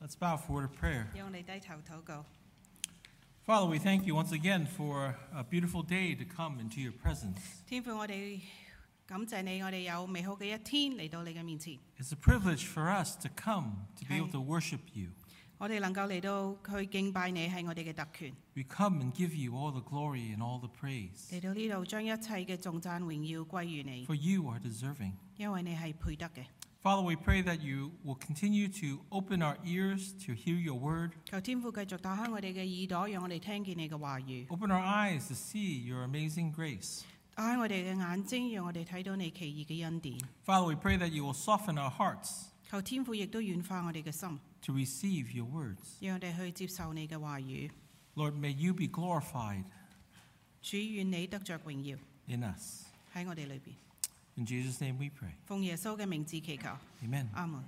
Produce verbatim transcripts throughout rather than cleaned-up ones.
Let's bow for a word of prayer. 讓我哋低頭禱告。 Father, we thank you once again for a beautiful day to come into your presence. 天父，我哋感謝你，我哋有美好嘅一天嚟到你嘅面前。 It's a privilege for us to come to be able to worship you. 我哋能夠嚟到去敬拜你係我哋嘅特權。 We come and give you all the glory and all the praise. 嚟到呢度將一切嘅頌讚榮耀歸於你， For you are deserving. 因為你係配得嘅。 Father, we pray that you will continue to open our ears to hear your word. 求天父繼續打開我哋嘅耳朵，讓我哋聽見你嘅話語。 Open our eyes to see your amazing grace. 打開我哋嘅眼睛，讓我哋睇到你奇異嘅恩典。 Father, we pray that you will soften our hearts 求天父亦都軟化我哋嘅心， to receive your words. 讓我哋去接受你嘅話語。 Lord, may you be glorified 主，願你得着榮耀 in us. 喺我哋裏邊。 In Jesus' name we pray. 奉耶穌嘅名字祈求， Amen. 阿門。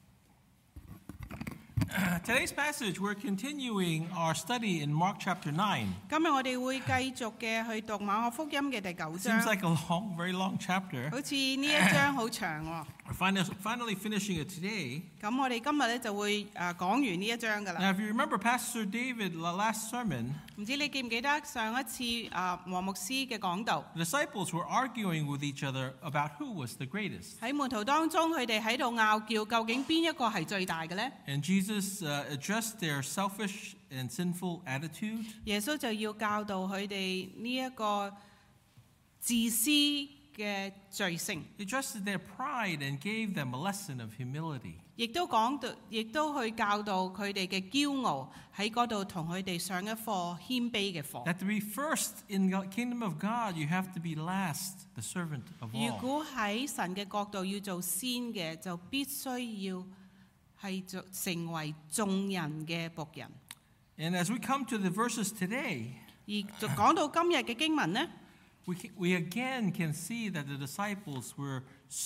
Today's passage, we're continuing our study in Mark chapter nine. 今日我哋會繼續嘅去讀馬可福音嘅第九 It 章， seems like a long, very long chapter. 好似呢一章好長喎。 We're finally, finally finishing it today. 咁我哋今日咧就會誒講完呢一章噶啦。 Now, if you remember Pastor David, the last sermon, 唔知你記唔記得上一次誒黃牧師嘅講道？ the disciples were arguing with each other about who was the greatest. 喺門徒當中，佢哋喺度拗撬，究竟邊一個係最大嘅呢？ And Jesus uh, addressed their selfish and sinful attitude. 耶穌就要教導佢哋呢一個自私嘅罪性， He addressed their pride and gave them a lesson of humility. 亦都講到，亦都去教導佢哋嘅驕傲，喺嗰度同佢哋上一課謙卑嘅課。 That to be first in the kingdom of God, you have to be last, the servant of 如 all. 果喺神嘅角度要做先嘅，就必須要係做成為眾人嘅僕人。 And as we come to the verses today, 而就講到今日嘅經文呢， we, can, we again can see that the disciples were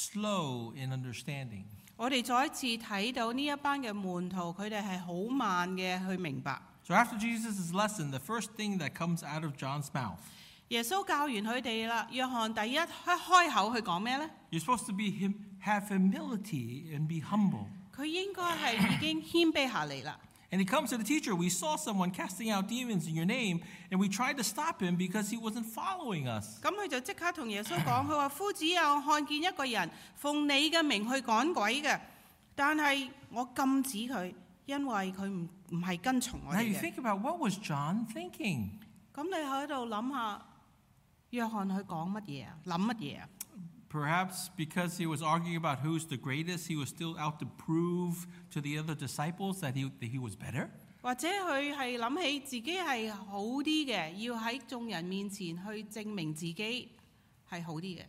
slow in understanding. 我哋再一次睇到呢一班嘅門徒，佢哋係好慢嘅去明白。 So after Jesus' lesson, the first thing that comes out of John's mouth, 耶穌教完佢哋啦，約翰第一一開口去講咩呢？ you're supposed to be him, have humility and be humble. 佢應該係已經謙卑下嚟啦。 And he comes to the teacher. We saw someone casting out demons in your name, and we tried to stop him because he wasn't following us. 咁佢就即刻同耶穌講，佢話夫子啊，我看見一個人奉你嘅名去趕鬼嘅，但係我禁止佢，因為佢唔唔係跟從我 Now you 哋嘅。 think about what was John thinking? 咁你喺度諗下，約翰佢講乜嘢啊？諗乜嘢啊？ Perhaps because he was arguing about who's the greatest, he was still out to prove to the other disciples that he, that he was better. 或者佢係諗起自己係好啲嘅，要喺眾人面前去證明自己係好啲嘅。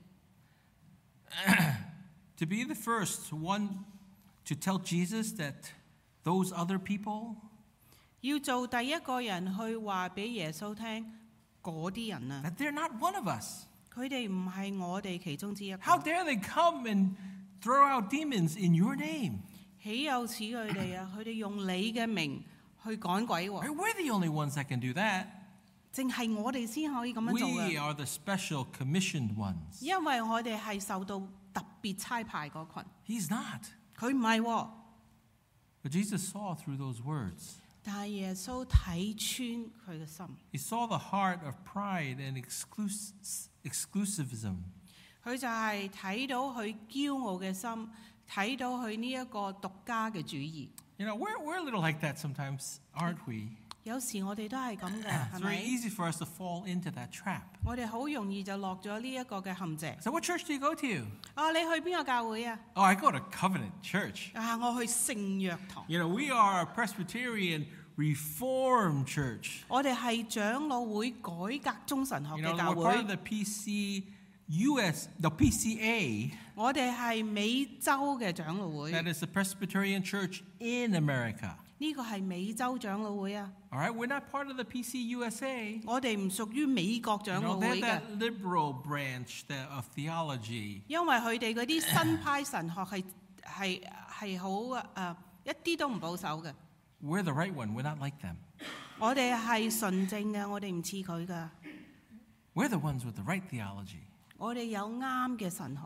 To be the first one to tell Jesus that those other people 要做第一個人去話俾耶穌聽，嗰啲人啊， that they're not one of us. 佢哋唔係我哋其中之一個。 How dare they come and throw out demons in your name? 豈有此佢哋啊！佢哋用你嘅名去趕鬼喎， Right? We're the only ones that can do that. 淨係我哋先可以咁樣做 We 嘅， are the special commissioned ones. 因為我哋係受到特別差派嗰群， He's not. 佢唔係喎。 But Jesus saw through those words. 但係耶穌睇穿佢嘅心， He saw the heart of pride and exclus- exclusivism. 佢就係睇到佢驕傲嘅心，睇到佢呢一個獨家嘅主義。 You know, we're, we're a little like that sometimes, aren't we? 有時我哋都係咁嘅， It's 係 very 咪？ easy for us to fall into that trap. 我哋好容易就落咗呢一個嘅陷阱。 So what church do you go to? 啊，你去邊個教會啊？ Oh, I go to Covenant Church. 啊，我去聖約堂。 You know, we are a Presbyterian Reformed church. 我哋係長老會改革中神學 You 嘅 know, 教 we're part of 會， the P C U S, the P C A, 我哋係美洲嘅長老會， that 呢 is the Presbyterian church in America. 個係美洲長老會啊！ All right, we're not part of the P C U S A. 我哋唔屬於美國 You 長老 know, 會 they're 嘅， that liberal branch that, of theology. 因為佢哋嗰啲新派神學係係係好誒一啲都唔保守嘅。 We're the right one. We're not like them. 我哋係純正嘅，我哋唔似佢噶。 We're the ones with the right theology. 我哋有啱嘅神學。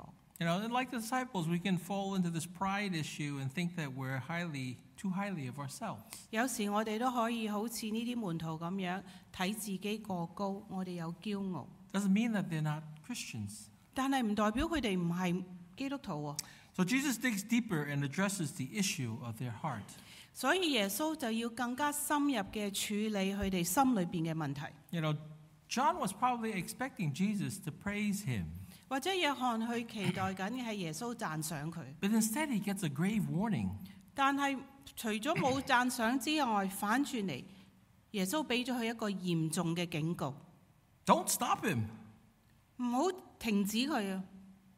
You know, and like the disciples, we can fall into this pride issue and think that we're highly, too highly of ourselves. 有時我哋都可以好似呢啲門徒咁樣睇自己過高，我哋有驕傲， Doesn't mean that they're not Christians. 但係唔代表佢哋唔係基督徒喎。 So Jesus digs deeper and addresses the issue of their heart. 所以耶穌就要更加深入嘅處理佢哋心裏邊嘅問題。 You know, John was probably expecting Jesus to praise him. 或者約翰去期待緊嘅係耶穌讚賞佢， But instead, he gets a grave warning. 但係除咗冇讚賞之外，反轉嚟，耶穌俾咗佢一個嚴重嘅警告， Don't stop him. 唔好停止佢啊！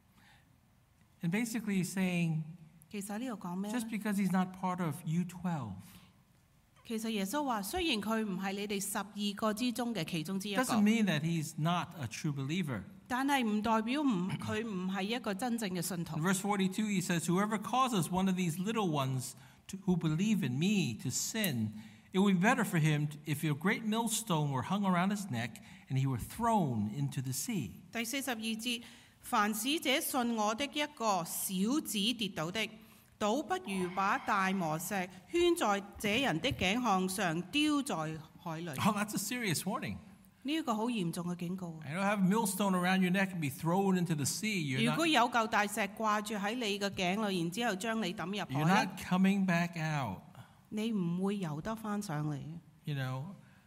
And basically he's saying, 其實呢度講咩 just 咧？ because he's not part of U twelve, 其實耶穌話，雖然佢唔係你哋十二個之中嘅其中之一 doesn't 個， mean that he's not a true believer. 但係唔代表唔佢唔係一個真正嘅信徒 In。verse forty-two, he says, whoever causes one of these little ones to, who believe in me to sin, it would be better for him if a great millstone were hung around his neck and he were thrown into the sea. 第四十二節，凡使這信我的一個小子跌倒的，倒不如把大磨石圈在這人的頸項上，丟在海裏。 Oh, that's a serious warning. 呢一個好嚴重嘅警告。 I don't have a millstone around your neck and be thrown into the sea. You're 如 not, 果有嚿大石掛住喺你嘅頸裏，然之後將你抌入 you're 海 not coming back out. 你唔會游得翻上嚟。 You know,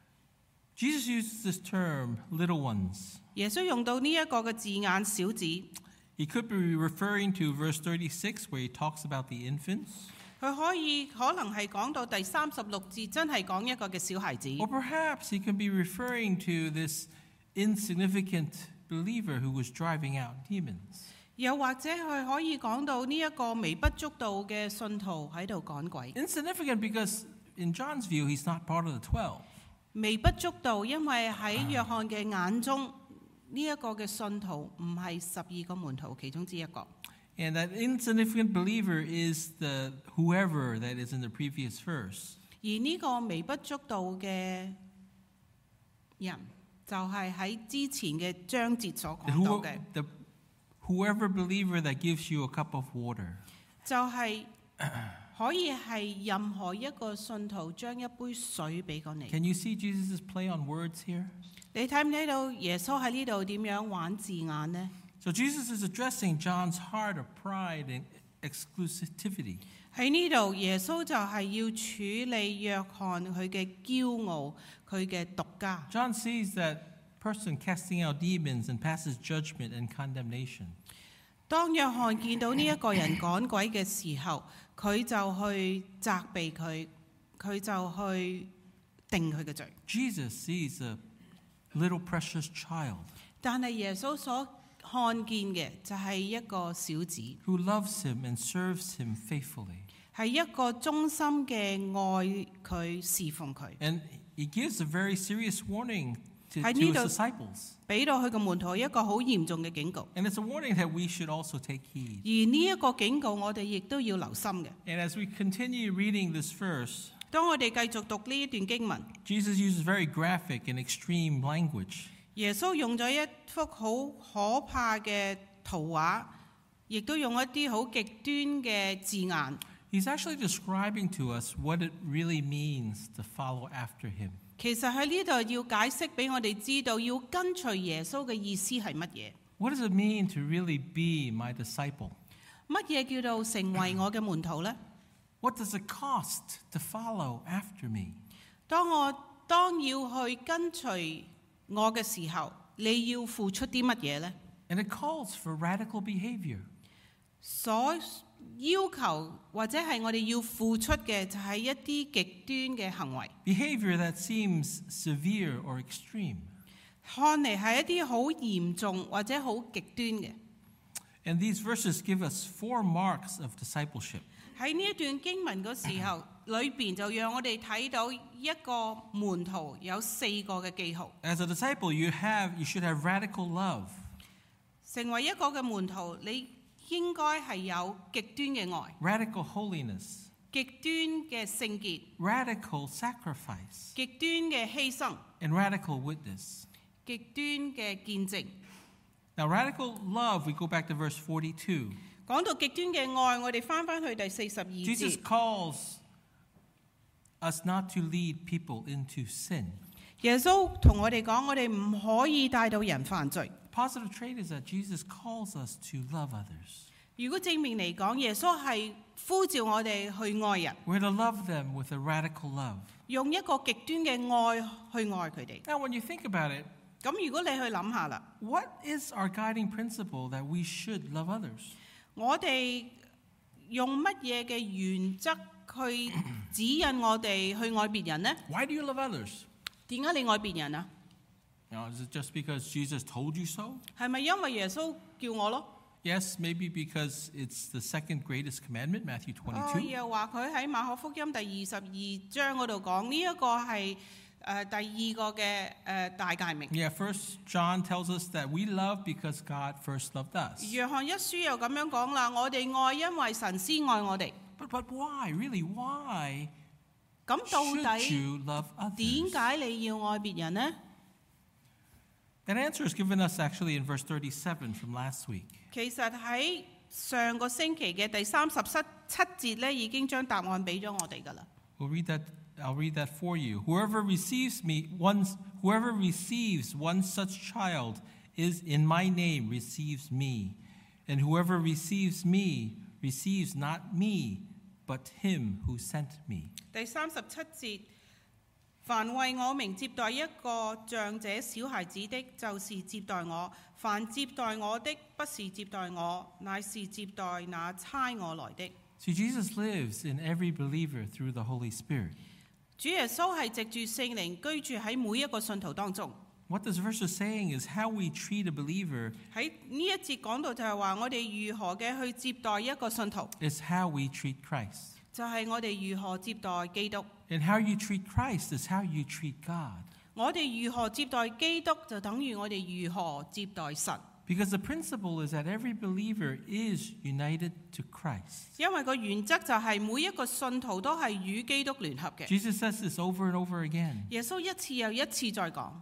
Jesus uses this term, little ones. 耶穌用到呢一個嘅字眼小子， He could be referring to verse thirty-six where he talks about the infants. 佢可以可能係講到第三十六節，真係講一個嘅小孩子。 Or perhaps he can be referring to this insignificant believer who was driving out demons. 又或者佢可以講到呢一個微不足道嘅信徒喺度趕鬼。 Insignificant because in John's view, he's not part of the twelve. 微不足道，因為喺約翰嘅眼中，呢、一個嘅信徒唔係十二個門徒其中之一個。 And that insignificant believer is the whoever that is in the previous verse. 而呢個微不足道嘅人，就係喺之前嘅章節所 The, 講到 who, 嘅， the whoever believer that gives you a cup of water. 就係可以係任何一個信徒將一杯水俾過你。 Can you see Jesus' play on words here? 你睇唔睇到耶穌喺呢度點樣玩字眼呢？ So Jesus is addressing John's heart of pride and exclusivity. 喺呢度，耶穌就係要處理約翰佢嘅驕傲，佢嘅獨家。 John sees that person casting out demons and passes judgment and condemnation. 當約翰見到呢一個人趕鬼嘅時候，佢就去責備佢，佢就去定佢嘅罪。 Jesus sees a little precious child 但係耶穌所看見嘅就係一個小子， who loves him and serves him faithfully. 係一個忠心嘅愛佢侍奉佢， And he gives a very serious warning to, to I his need a- disciples. 俾到佢嘅門徒一個好嚴重嘅警告。 And it's a warning that we should also take heed. 而呢一個警告，我哋亦都要留心嘅。 And as we continue reading this verse, 當我哋繼續讀呢一段經文， Jesus uses very graphic and extreme language. 耶穌用咗一幅好可怕嘅圖畫，亦都用一啲好極端嘅字眼。 He's actually describing to us what it really means to follow after him. 其實喺呢度要解釋俾我哋知道，要跟隨耶穌嘅意思係乜嘢？ What does it mean to really be my disciple? 乜嘢叫做成為我嘅門徒呢？ What does it cost to follow after me? 當我當要去跟隨我嘅時候，你要付出啲乜嘢呢？ And it calls for radical behavior. 所要求或者係我哋要付出嘅就係一啲極端嘅行為， Behavior that seems severe or extreme. 看嚟係一啲好嚴重或者好極端嘅。 And these verses give us four marks of discipleship. 喺呢一段經文嗰時候，裏邊就讓我哋睇到一個門徒有四個嘅記號。 As a disciple, you have you should have radical love, 成為一個嘅門徒，你應該係有極端嘅愛、 radical holiness, 極端嘅聖潔、 radical sacrifice, 極端嘅犧牲、 and radical witness. 極端嘅見證。 Now, radical love, we go back to verse forty-two. 講到極端嘅愛，我哋翻翻去第四十二 Jesus 節。 calls us not to lead people into sin. 耶穌同我哋講，我哋唔可以帶到人犯罪。 Positive trait is that Jesus calls us to love others. 如果正面嚟講，耶穌係呼召我哋去愛人， We're to love them with a radical love. 用一個極端嘅愛去愛佢哋。 Now, when you think about it, 咁如果你去諗下啦， what is our guiding principle that we should love others? 我哋用乜嘢嘅原則去指引我哋去愛別人呢？ Why do you love others? 點解你愛別人啊？ Now, is it just because Jesus told you so? 係咪因為耶穌叫我咯？ Yes, maybe because it's the second greatest commandment, Matthew 哦， twenty-two. 又話佢喺馬可福音第二十二章嗰度講呢一個係誒、呃、第二個嘅誒、呃、大誡命。 Yeah, First John tells us that we love because God first loved us. 約翰一書又咁樣講啦，我哋愛因為神先愛我哋。 But but why? Really, why 咁到 should 底 you love 點 others? 解你要愛別人呢？ That answer is given us actually in verse thirty-seven from last week. 其實喺上個星期嘅第三十七節咧，已經將答案俾咗我哋噶啦。 We'll read that. I'll read that for you. Whoever receives me, one, whoever receives one such child is in my name receives me, and whoever receives me receives not me, but him who sent me. 第三十七節，凡為我名接待一個像這小孩子的，就是接待我；凡接待我的，不是接待我，乃是接待那差我來的。 See, Jesus lives in every believer through the Holy Spirit. 主耶穌係藉住聖靈居住喺每一個信徒當中。 What this verse is saying is how we treat a believer 喺呢一節講到就係話，我哋如何嘅去接待一個信徒， is how we treat Christ. 就係我哋如何接待基督。 And how you treat Christ is how you treat God. 我哋如何接待基督，就等於我哋如何接待神。 Because the principle is that every believer is united to Christ. 因為個原則就係每一個信徒都係與基督聯合嘅。 Jesus says this over and over again. 耶穌一次又一次再講。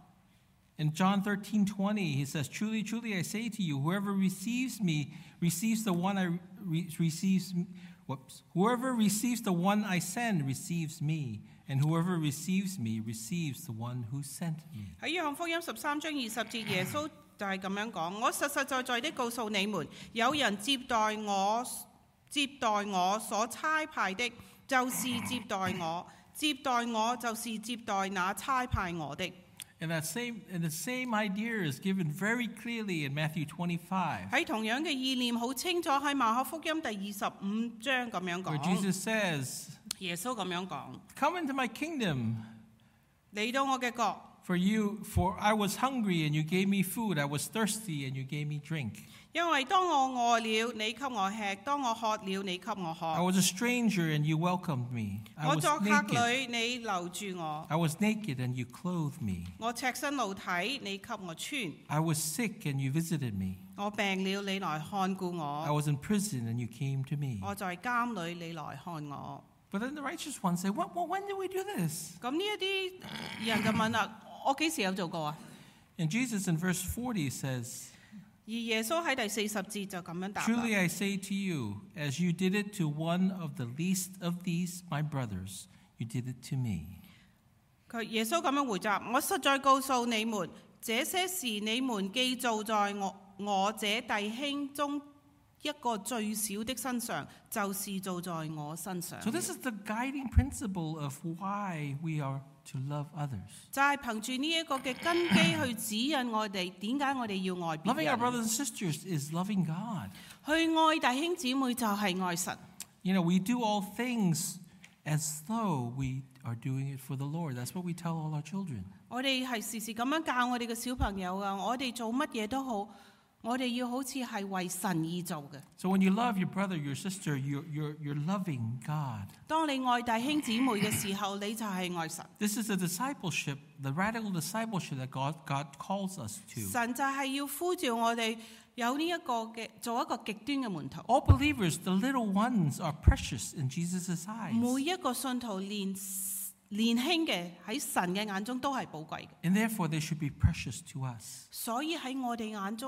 In John thirteen twenty, he says, Truly, truly, I say to you, whoever receives me receives the one I re- receives. Whoops. Whoever receives the one I send receives me, and whoever receives me receives the one who sent me. 喺約翰福音十三章二十節，耶穌就係咁樣講：我實實在在的告訴你們，有人接待我，接待我所差派的，就是接待我；接待我，就是接待那差派我的。 And that same, and the same idea is given very clearly in Matthew twenty-five, 喺同樣嘅意念好清楚喺馬可福音第二十五章咁樣 where 講。 Jesus says, 耶穌咁樣講： Come into my kingdom. 嚟到我嘅國。 For you, for I was hungry and you gave me food. I was thirsty and you gave me drink. 因為當我餓了，你給我吃；當我渴了，你給我 I 喝。 was a stranger and you welcomed me. I 我 was 作客 naked. 旅，你留住我； I was naked and you clothed me. 我赤身露體，你給我穿； I was sick and you visited me. 我病了，你來看顧 I 我； was in prison and you came to me. 我在監裏，你來看我。 But then the righteous ones say, what, well, when did we do this? 咁呢一啲人就問啦：我幾時有做過啊？ And Jesus in verse forty says, 而耶穌喺第四十節就咁樣答啦 Truly I say to you, as you did it to one of the least of these my brothers, you did it to me. 佢耶穌咁樣回答：我實在告訴你們，這些事你們既做在我我這弟兄中一個最小的身上，就是做在我身上。 So this is the guiding principle of why we are to love others. 就係憑住呢一個嘅根基去指引我哋，點解我哋要愛別 Loving our 人？ brothers and sisters is loving God. 去愛弟兄姊妹就係愛神。 You know, we do all things as though we are doing it for the Lord. That's what we tell all our children. 我哋係時時咁樣教我哋嘅小朋友啊！我哋做乜嘢都好，我哋要好似係為神而做嘅。 So when you love your brother, your sister, you're, you're, you're loving God. 當你愛弟兄姊妹嘅時候，你就係愛神。 This is the discipleship, the radical discipleship that God, God calls us to. 神就係要呼召我哋有呢一個嘅做一個極端嘅門徒。 All believers, the little ones, are precious in Jesus' eyes. 每一個信徒年年輕嘅喺神嘅眼中都係寶貴嘅， And therefore, they should be precious to us. 所以喺我哋眼中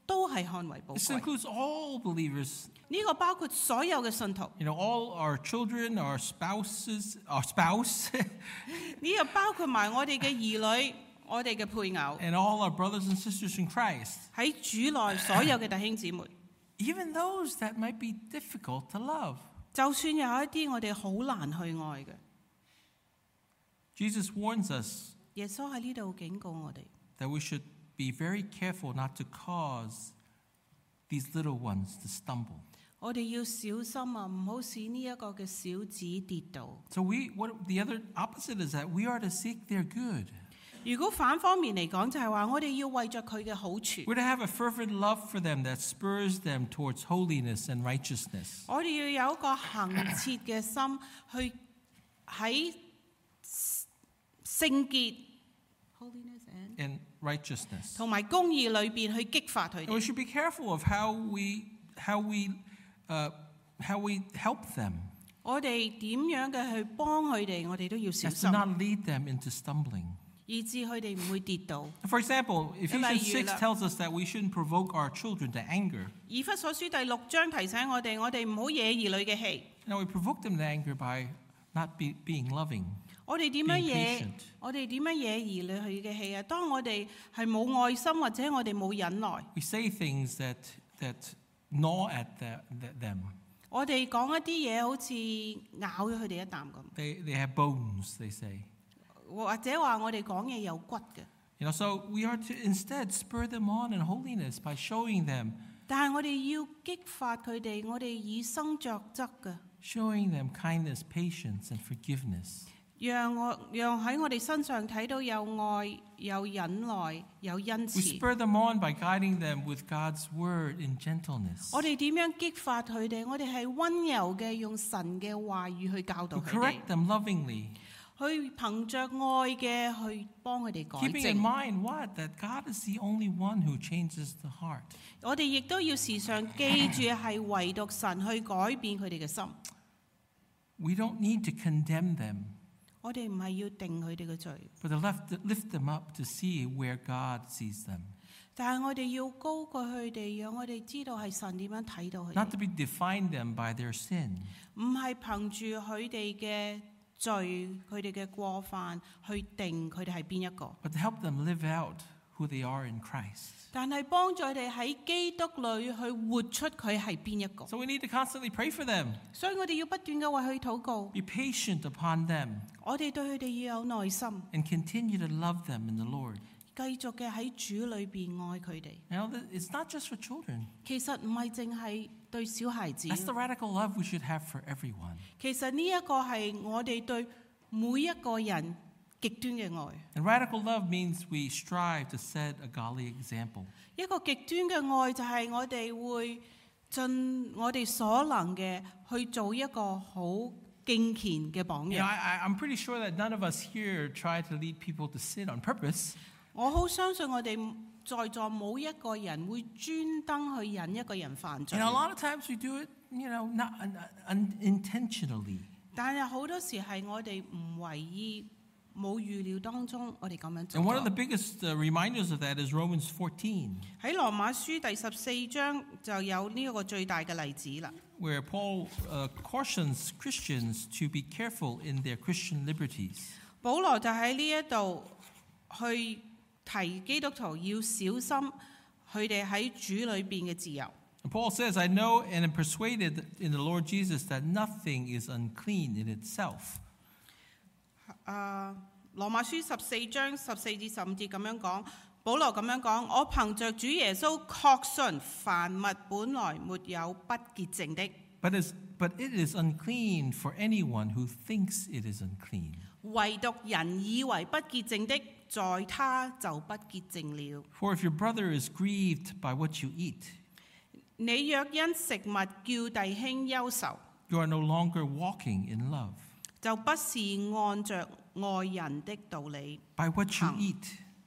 都係看為寶 This 貴。 includes all believers. 呢個包括所有嘅信徒， You know, all our children, our spouses, our spouse, 呢個包括埋我哋嘅兒女、我哋嘅配偶， and all our brothers and sisters in Christ. 喺主內所有嘅弟兄姊妹。 Even those that might be difficult to love. 就算有一啲我哋好難去愛嘅， Jesus warns us 耶穌喺呢度警告我哋， that we should be very careful not to cause these little ones to stumble. 我哋要小心啊，唔好使呢一個嘅小子跌倒。 So we, what the other opposite is that we are to seek their good. 如果反方面嚟講，就係話我哋要為着佢嘅好處， We're to have a fervent love for them that spurs them towards holiness and righteousness. 我哋要有一個恆切嘅心去喺聖潔 holiness and And righteousness. 同埋公義裏邊去激發佢 And we 哋。 should be careful of how we how we uh, how we help them, 我哋點樣嘅去幫佢哋，我哋都要小 as to 心， not lead them into stumbling. 以致佢哋唔會跌倒。 For example, Ephesians 例如啦。 six tells us that we shouldn't provoke our children to anger. 以弗所書第六章提醒我哋，我哋唔好惹兒女嘅氣。 Now we provoke them to anger by not be, being loving. 我哋點樣 Being 惹 patient.？ 我哋點樣惹兒女佢嘅氣啊？當我哋係冇愛心或者我哋冇忍耐， We say things that that gnaw at the, the, them. 我哋講一啲嘢好似咬咗佢哋一啖咁， They they have bones, they say. 或者話我哋講嘢有骨嘅。 You know, so we are to instead spur them on in holiness by showing them, 但係我哋要激發佢哋，我哋以身作則嘅， showing them kindness, patience, and forgiveness. 讓我讓喺我哋身上睇到有愛、有忍耐、有恩 We 慈。 spur them on by guiding them with God's word in gentleness. 我哋點樣激發佢哋？我哋係温柔嘅，用神嘅話語去教導 To 佢哋 correct，them lovingly, 去憑着愛嘅去幫佢哋改 keeping in 正。 mind what? That God is the only one who changes the heart. 我哋亦都要時常記住，係唯獨神去改變佢哋嘅心。 We don't need to condemn them, 我哋唔係要定佢哋嘅罪， but to lift, lift them up to see where God sees them. 但係我哋要高過佢哋，讓我哋知道係神點樣睇到佢 Not 哋， to be define them by their sin, 唔係憑住佢哋嘅罪、佢哋嘅過犯去定佢哋係邊一個， but to help them live out who they are in Christ. 但係幫助佢哋喺基督裏去活出佢係邊一個。 So we need to constantly pray for them, 所以我哋要不斷嘅為佢禱告， be patient upon them, 我哋對佢哋要有耐心， and continue to love them in the Lord. 繼續嘅喺主裏邊愛佢哋。 Now, th- it's not just for children. 其實唔係淨係對小孩子， That's the radical love we should have for everyone. 其實呢一個係我哋對每一個人極端嘅愛。 And radical love means we strive to set a godly example. 一個極端嘅愛就係我哋會盡我哋所能嘅去做一個好敬虔嘅榜 You know, 樣。 I, I- I'm pretty sure that none of us here try to lead people to sin on purpose. 我好相信我哋在座冇一個人會專登去引一個人犯罪 You，know, a lot of times we do it, you know, not un, un, unintentionally. 但係好多時係我哋唔為意、冇預料當中，我哋咁樣做 And one of the 咗。 biggest uh, reminders of that is Romans fourteen, 喺羅馬書第十四章就有呢一個最大嘅例子啦。 where Paul uh, cautions Christians to be careful in their Christian liberties. 保羅就喺呢一度去提基督徒要小心佢哋喺主裏邊嘅自由。 And Paul says, I know and am persuaded in the Lord Jesus that nothing is unclean in itself. 啊，羅馬書十四章十四至十五節咁樣講，保羅咁樣講：我憑着主耶穌確信，凡物本來沒有不潔淨的， But, is, but it is unclean for anyone who thinks it is unclean. 唯獨人以為不潔淨的，在他就不潔淨了。 For if your brother is grieved by what you eat, 你若因食物叫弟兄憂愁， you are no longer walking in love. 就不是按着愛人的道理。 By what you Hang. eat,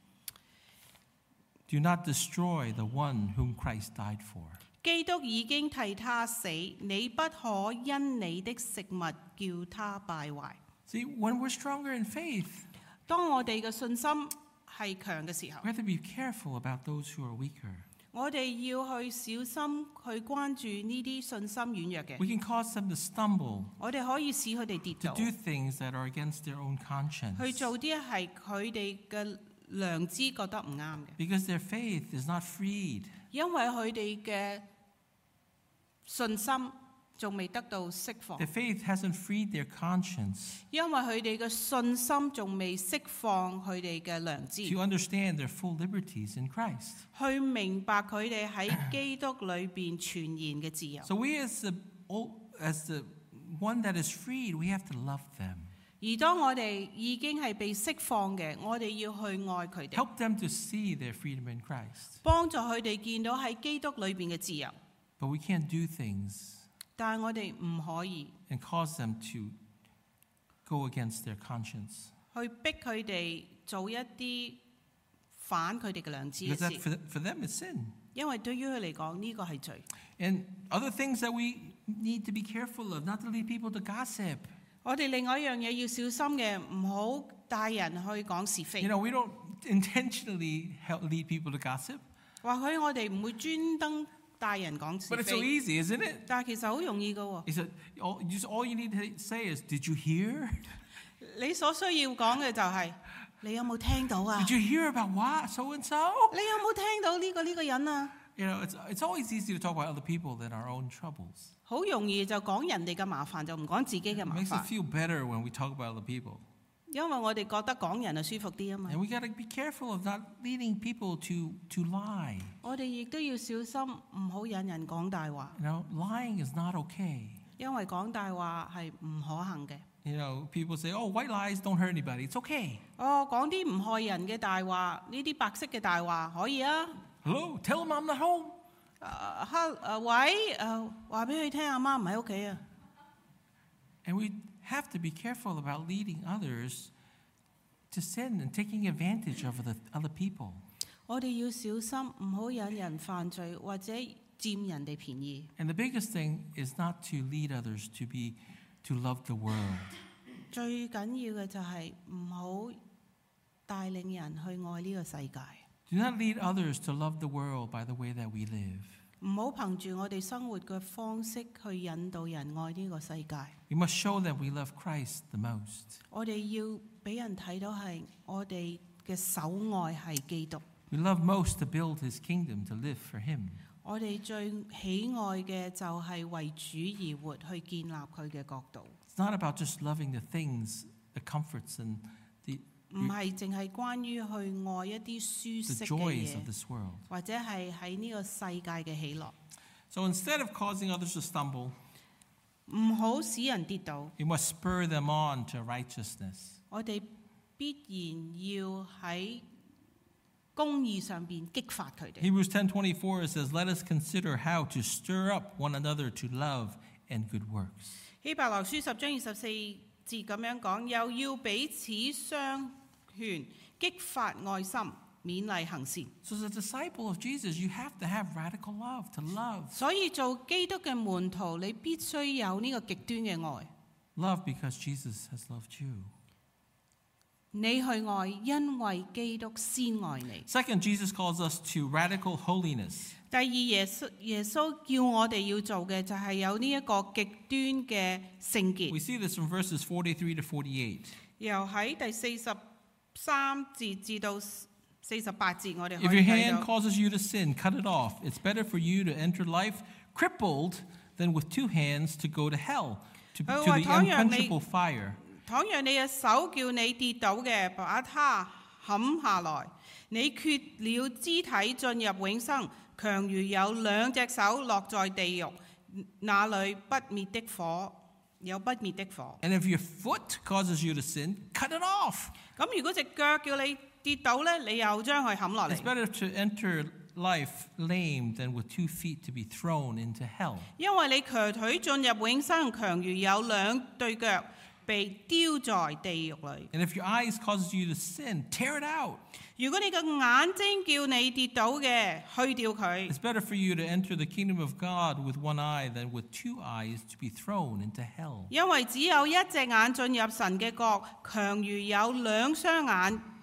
do not destroy the one whom Christ died for. 基督已經替他死，你不可因你的食物叫他敗壞。 See, when we're stronger in faith, 當我哋嘅信心係強嘅時候 we，have to be careful about those who are weaker. 我哋要去小心去關注呢啲信心軟弱嘅。 We can cause them to stumble, 我哋可以使佢哋跌 to 倒， do things that are against their own 去 conscience. 做啲係佢哋嘅良知覺得唔啱嘅， Because their faith is not freed. 因為佢哋嘅信心仲未得到釋放， Their faith hasn't freed their conscience 因為佢哋嘅信心仲未釋放佢哋嘅良知， to understand their full liberties in Christ. 去明白佢哋喺基督裏邊全然嘅自由。 So we as the, as the one that is freed, we have to love them. 而當我哋已經係被釋放嘅，我哋要去愛佢哋， Help them to see their freedom in Christ. 幫助佢哋見到喺基督裏邊嘅自由。 But we can't do things 但係我哋唔可以 and cause them to go against their conscience. 去逼佢哋做一啲反佢哋嘅良知嘅 Because that, 事， for, for them, it's sin. 因為對於佢嚟講呢個係罪。 And other things that we need to be careful of, not to lead people to gossip. 我哋另外一樣嘢要小心嘅，唔好帶人去講是非。 You know, we don't intentionally help lead people to gossip. 或許我哋唔會專登帶人講 But 是 it's so 非， easy, isn't it? 但係其實好容易嘅喎。 He said, all, just all you need to say is, did you hear? 你所需要講嘅就係、你有冇聽到啊？ Did you hear about what? So and so? 你有冇聽到呢個呢個人啊？ You know, it's, it's always easy to talk about other people than our own troubles. 好容易就講人哋嘅麻煩，就唔講自己嘅 It 麻 makes us 煩， feel better when we talk about other people. 因為我哋覺得講人係舒服啲啊嘛。 And we got to be careful of not leading people to, to lie. 我哋亦都要小心，唔好引人講大話， You know, lying is not okay. 因為講大話係唔可行嘅。 You know, people say, oh, white lies don't hurt anybody. It's okay. 哦，講啲唔害人嘅大話，呢啲白色嘅大話可以啊。 Hello, tell them I'm not home. 誒哈誒喂誒話俾佢聽，阿媽唔喺屋企啊。 And we have to be careful about leading others to sin and taking advantage of the other people. 我哋要小心，唔好引人犯罪或者佔人哋便宜。 And the biggest thing is not to lead others to be to love the world. 最緊要嘅就係唔好帶領人去愛呢個世界， Do not lead others to love the world by the way that we live. 唔好憑住我哋生活嘅方式去引導人愛呢個世界。 We must show that we love Christ the most. 我哋要俾人睇到係我哋嘅首愛係基督。 We love most to build his kingdom, to live for him. 我哋最喜愛嘅就係為主而活，去建立佢嘅國度。 It's not about just loving the things, the comforts and the, 唔係淨係關於去愛一啲舒 the 適嘅 joys of 嘢， this world. 或者係喺呢個世界嘅喜樂。 So instead of causing others to stumble, 唔好使人跌倒， we must spur them on to righteousness. 我哋必然要喺公義上邊激發佢哋。 Hebrews ten twenty-four says, let us consider how to stir up one another to love and good works. 希伯來書十章二十四節咁樣講，又要彼此相勸，激發愛心，勉勵行善。 So as a disciple of Jesus, you have to have radical love, to love. 所以做基督嘅門徒，你必須有呢個極端嘅愛。 Love because Jesus has loved you. 你去愛，因為基督先愛你。 Second, Jesus calls us to radical holiness. 第二，耶穌耶穌叫我哋要做嘅就係有呢一個極端嘅聖 We 潔。 see this from verses forty-three to forty-eight. 由喺第四十三節至到四十八節，我哋 If 可 your 以睇 hand 到。 causes you to sin, cut it off. It's better for you to enter life crippled than with two hands to go to hell, to, to 佢話， the 倘若你 unquenchable fire. 倘若你嘅手叫你跌倒嘅，把它砍下來，你缺了肢體進入永生，強如有兩隻手落在地獄，那裏不滅的火，有不滅的火。 And if your foot causes you to sin, cut it off. 咁如果隻腳叫你跌倒咧，你又將佢冚落 It's 嚟， better to enter life lame than with two feet to be thrown into hell. 因為你瘸腿進入永生，強如有兩對腳被丟在地獄裏。 And if your eyes causes you to sin, tear it out. 如果你個眼睛叫你跌倒嘅，去掉佢。 It's better for you to enter the kingdom of God with one eye than with two eyes to be thrown into hell. 因為只有一隻眼進入神嘅國，強如有兩雙眼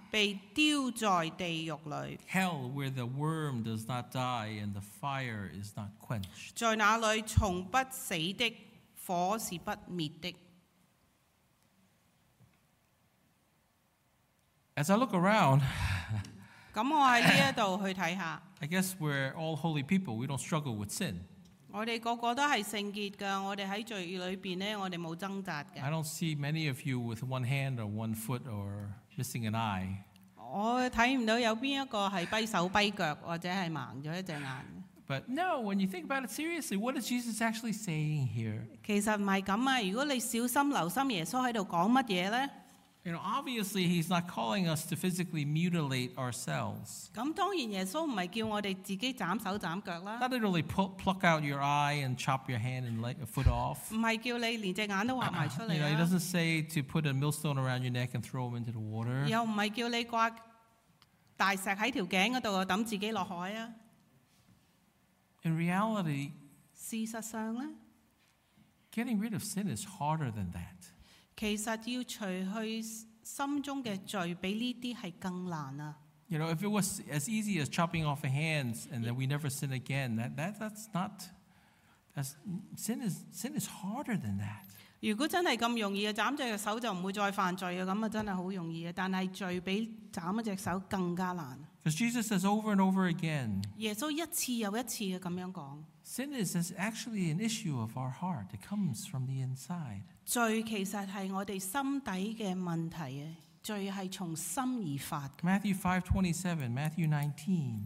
被丟在地獄裏， Hell, where the worm does not die and the fire is not quenched. 在那裏從不死的火是不滅的。 As I look around, 咁我喺呢一度去睇下， I guess we're all holy people. We don't struggle with sin. 我哋個個都係聖潔㗎，我哋喺罪裏邊呢，我哋冇掙扎 I 嘅。 don't see many of you with one hand or one foot or missing an eye. 我睇唔到有邊一個係跛手跛腳或者係盲咗一隻眼。 But no, when you think about it seriously, what is Jesus actually saying here? 其實唔係咁啊！如果你小心留心耶穌喺度講乜嘢呢？ You know, obviously, he's not calling us to physically mutilate ourselves. 咁當然耶穌唔係叫我哋自己斬手斬腳啦， Not literally pu- pluck out your eye and chop your hand and leg, foot off. 唔係叫你連隻眼都畫埋出 You 嚟 know, he 啦， doesn't say to put a millstone around your neck and throw him into the water. 又唔係叫你掛大石喺條頸嗰度抌自己落海啊。 In reality, 事實上呢， getting rid of sin is harder than that. 其實要除去心中嘅罪，比呢啲係更難啊！ You know, if it was as easy as chopping off a hand and then we never sin again, that, that that's not. That's, sin is sin is harder than that. 如果真係咁容易啊，斬隻手就唔會再犯罪啊，咁啊真係好容易啊！但係罪比斬一隻手更加難。 Because Jesus says over and over again, 耶穌一次又一次嘅咁樣講， sin is, is actually an issue of our heart. It comes from the inside. 罪其實係我哋心底嘅問題啊！罪係從心而發嘅。 Matthew five twenty-seven, Matthew nineteen.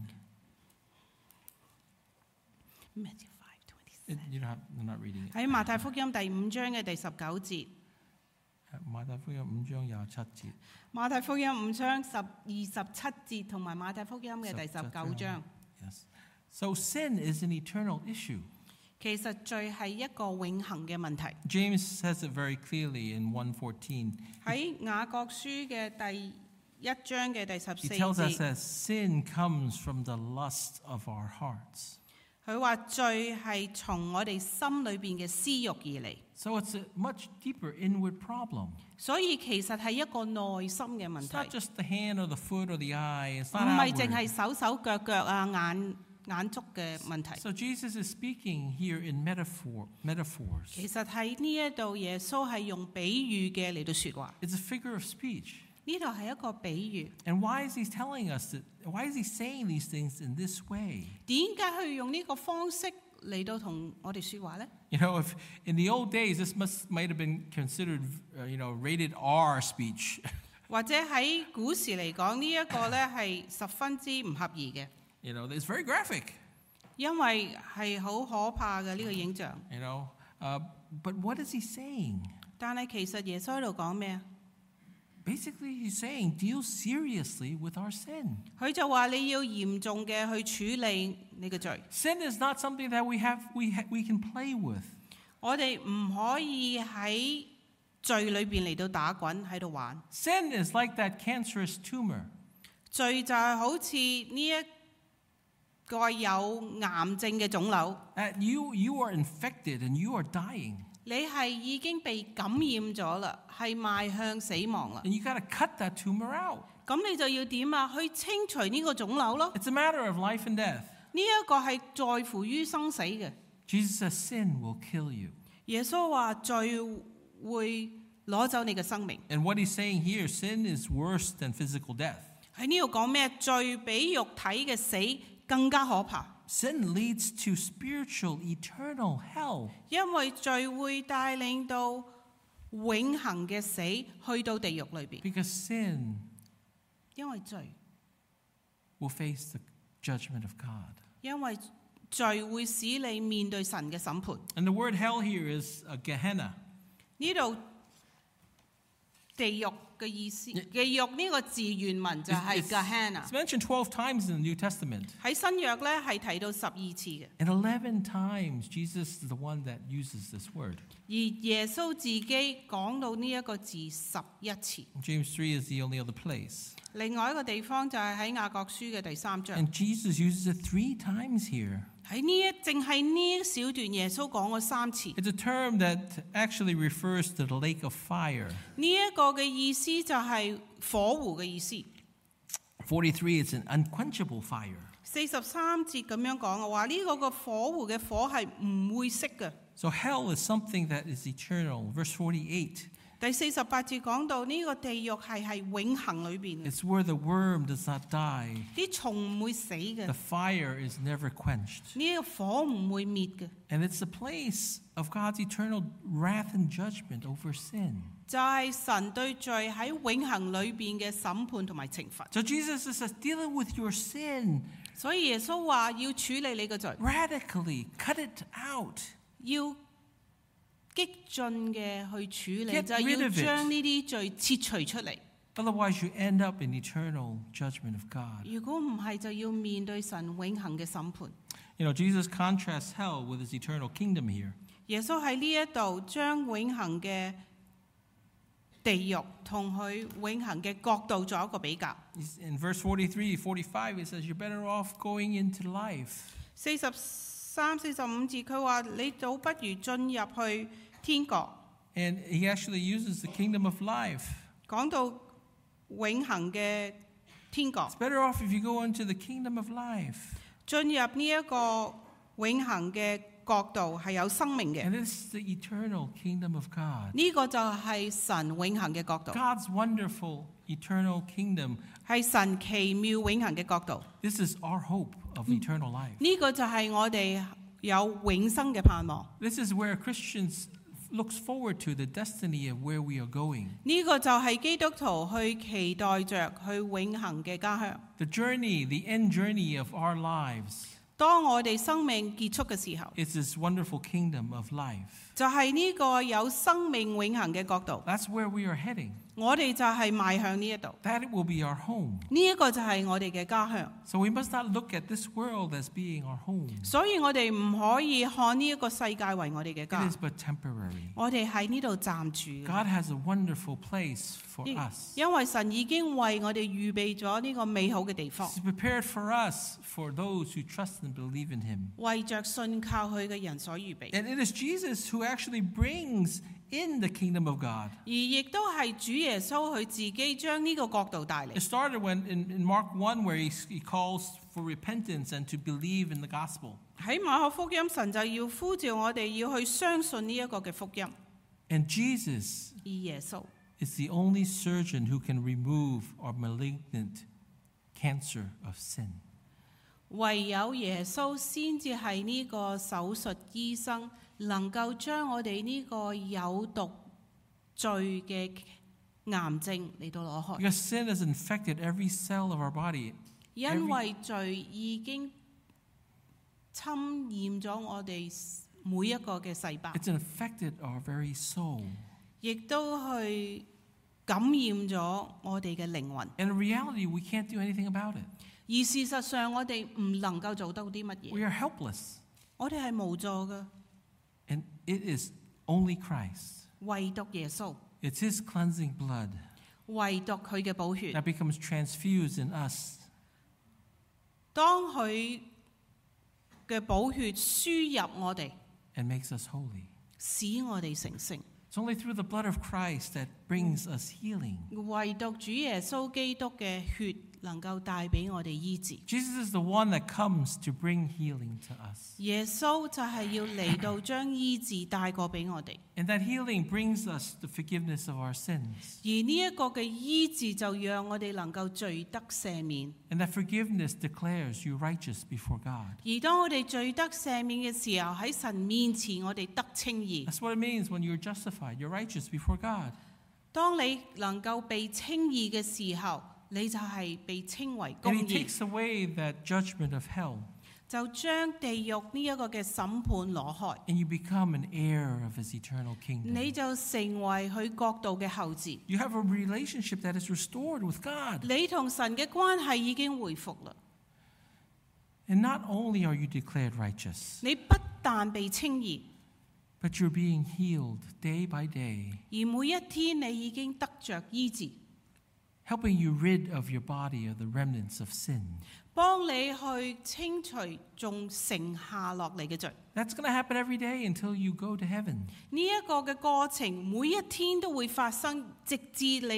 Matthew five twenty-seven It- you don't have, you're not reading it. 喺馬太福音第五章嘅第十九節， 馬太福音五章廿七節。 馬太福音五章十二十七節同埋馬太福音嘅第十九章， Yes. So sin is an eternal issue. 其實罪係一個永恆嘅問題。 James says it very clearly in one fourteen. 喺雅各書嘅第一章嘅第十 He 四 tells us 節， that sin comes from the lust of our hearts. 佢話罪係從我哋心裏邊嘅私欲而嚟， So it's a much deeper inward problem. 所以其實係一個內心嘅問 It's not 題， just the hand or the foot or the eye. It's 唔 not 係淨 outward. 係手手腳腳啊、眼眼足嘅問題。 So Jesus is speaking here in metaphor, metaphors. 其實喺呢一度，耶穌係用比喻嘅嚟到説話。 It's a figure of speech. 呢度係一個比喻。 And why is he telling us that? Why is he saying these things in this way? 點解佢用呢個方式嚟到同我哋説話呢？ You know, if in the old days this must might have been considered, uh, you know, rated R speech. 或者喺古時嚟講，呢、一個呢係十分之唔合宜嘅， You know, it's very graphic. 因為係好可怕嘅呢、個影像。 You know, uh, but what is he saying? 但係其實耶穌喺度講咩啊？ Basically, he's saying deal seriously with our sin. 佢就話你要嚴重嘅去處理你嘅罪。 Sin is not something that we have we ha- we can play with. 我哋唔可以喺罪裏邊嚟到打滾喺度玩。 Sin is like that cancerous tumor. 罪就係好似呢一個有癌症嘅腫瘤， That you you are infected and you are dying, 你係已經被感染咗啦，係邁向死亡啦。 and you got to cut that tumor out. 咁你就要點啊？去清除呢個腫瘤咯。 It's a matter of life and death. 呢一個係在乎於生死嘅。 Jesus says sin will kill you. 耶穌話罪會攞走你嘅生命。 And what he's saying here, sin is worse than physical death. 喺呢度講咩？罪比肉體嘅死更加可怕， Sin leads to spiritual eternal hell. 因為罪會帶領到永恆嘅死去到地獄裏邊。 Because sin 因為罪， will face the judgment of God. 因為罪會使你面對神嘅審判。 And the word hell here is uh, Gehenna. 呢度地獄嘅意思，地獄呢個字原文就係 It's, Gehenna。 it's mentioned twelve times in the New Testament. 喺新約咧係提到十二次嘅， And eleven times Jesus is the one that uses this word. 而耶穌自己講到呢一個字十一次。 James three is the only other place. 另外一個地方就係喺雅各書嘅第三章。 And Jesus uses it three times here. 喺呢一淨係呢一小段，耶穌講過三次。 It's a term that actually refers to the lake of fire. 呢一個嘅意思就係火湖嘅意思。 forty-three, it's an unquenchable fire. 四十三節咁樣講嘅話，呢、這個個火湖嘅火係唔會熄嘅。 So hell is something that is eternal. Verse forty-eight, 第四十八節講到呢、這個地獄係係永恆裏邊嘅， it's where the worm does not die. 啲蟲唔會死嘅， The fire is never quenched. 呢、這個火唔會滅嘅， And it's the place of God's eternal wrath and judgment over sin. 就係、是、神對罪喺永恆裏邊嘅審判同埋懲罰。 So Jesus is dealing with your sin 所以耶穌話要處理你嘅罪， radically, cut it out. 要激進嘅去處理， Get 就係 rid 要 of it. 將呢啲罪切除出嚟。 Otherwise, you end up in eternal judgment of God. 如果唔係，就要面對神永恆嘅審判。 You know, Jesus contrasts hell with his eternal kingdom here. 耶穌喺呢一度將永恆嘅地獄同佢永恆嘅國度作一個比較。 He's- In verse forty-three, forty-five, it says, you're better off going into life. 四十三、四十五節，佢話你倒不如進入去天國。 And he actually uses the kingdom of life. 講到永恆嘅天國 It's，better off if you go into the kingdom of life. 進入呢一個永恆嘅國度係有生命嘅。 And this is the eternal kingdom of God. 呢個就係神永恆嘅國度， God's wonderful eternal kingdom. 係神奇妙永恆嘅國度。 This is our hope of eternal life. 呢個就係我哋有永生嘅盼望。 This is where Christians looks forward to the destiny of where we are going. 呢個就係基督徒去期待着去永恆嘅家鄉。 The journey, the end journey of our lives 當我哋生命結束嘅時候， is this wonderful kingdom of life. 就係呢個有生命永恆嘅國度。 That's where we are heading. 我哋就係邁向呢一度， That will be our home. 呢一個就係我哋嘅家鄉。 So we must not look at this world as being our home. 所以我哋唔可以看呢一個世界為我哋嘅 It 家 is。but temporary. 我哋喺呢度暫住嘅， God has a wonderful place for 因 us. 因為神已經為我哋預備咗呢個美好嘅地方， He's prepared for us, for those who trust and believe in Him. 為着信靠佢嘅人所預備。 And it is Jesus who actually brings in the kingdom of God. 而亦都係主耶穌佢自己將呢個國度帶 It 嚟。 started when in, in Mark one, where he, he calls for repentance and to believe in the gospel. 喺馬可福音，神就要呼召我哋要去相信呢一個嘅福音。 And Jesus 而耶穌 is the only surgeon who can remove our malignant cancer of sin. 唯有耶穌先至係呢個手術醫生，能夠將我哋呢個有毒罪嘅癌症嚟到攞開。 Because sin has infected every cell of our body. 因為罪已經侵染咗我哋每一個嘅細胞， It's infected our very soul. 亦都去感染咗我哋嘅靈魂。 And in reality, we can't do anything about it. 而事實上，我哋唔能夠做到啲乜 We 嘢， are helpless. 我哋係無助嘅， And it is only Christ. 唯獨耶穌， It's His cleansing blood 唯獨佢嘅寶血。 that becomes transfused in us. 當佢嘅寶血輸入我哋， And makes us holy. 使我哋成聖。 It's only through the blood of Christ that brings us healing. 唯獨主耶穌基督嘅血能夠帶俾我哋醫治。 Jesus is the one that comes to bring healing to us. 耶穌就係要嚟到將醫治帶過俾我哋， And that healing brings us the forgiveness of our sins. 而呢一個嘅醫治就讓我哋能夠罪得赦免。 And that forgiveness declares you righteous before God. 而當我哋罪得赦免嘅時候，喺神面前我哋得稱義。 That's what it means when you're justified. You're righteous before God. 當你能夠被稱義嘅時候，你就係被稱為 And 公 He 義， takes away that judgment of hell. 就將地獄呢一個嘅審判攞開， And you become an heir of His eternal 你 kingdom. 就成為佢國度嘅後嗣。 You have a relationship that is restored with God. 你同神嘅關係已經回復啦。 And not only are you declared righteous, 你不但被稱義， but you're being healed day by day, 而每一天你已經得着醫治， helping you rid of your body of the remnants of sin. 幫你去清除仲剩下落嚟嘅罪。 That's going to happen every day until you go to heaven. 呢一個嘅過程，每一天都會發生，直至你第